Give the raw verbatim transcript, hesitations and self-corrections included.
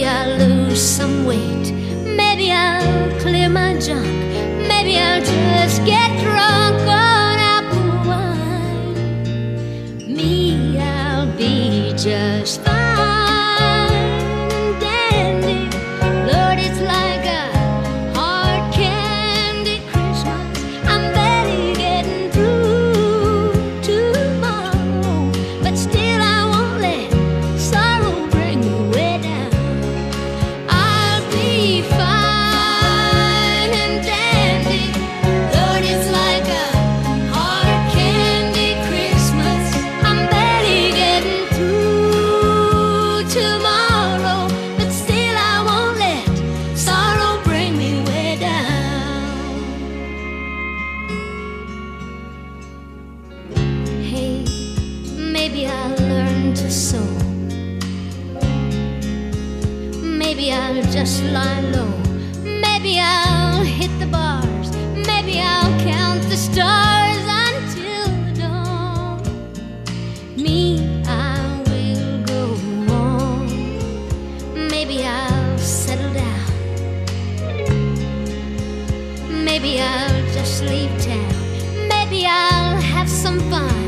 Maybe I'll lose some weight. Maybe I'll clear my junk. Maybe I'll just get drunk on apple wine. Me, I'll be just fine and dandy. Lord, it's like a hard candy Christmas. I'm barely getting through tomorrow, but still I won't let sorrow bring me way down. I'll be fine and dandy. Lord, it's like a hard candy Christmas. I'm barely getting through tomorrow, but still I won't let sorrow bring me way down. Hey, maybe I'll learn to sew. Maybe I'll just lie low. Maybe I'll hit the bars. Maybe I'll count the stars until the dawn. Me, I will go on. Maybe I'll settle down. Maybe I'll just leave town. Maybe I'll have some fun.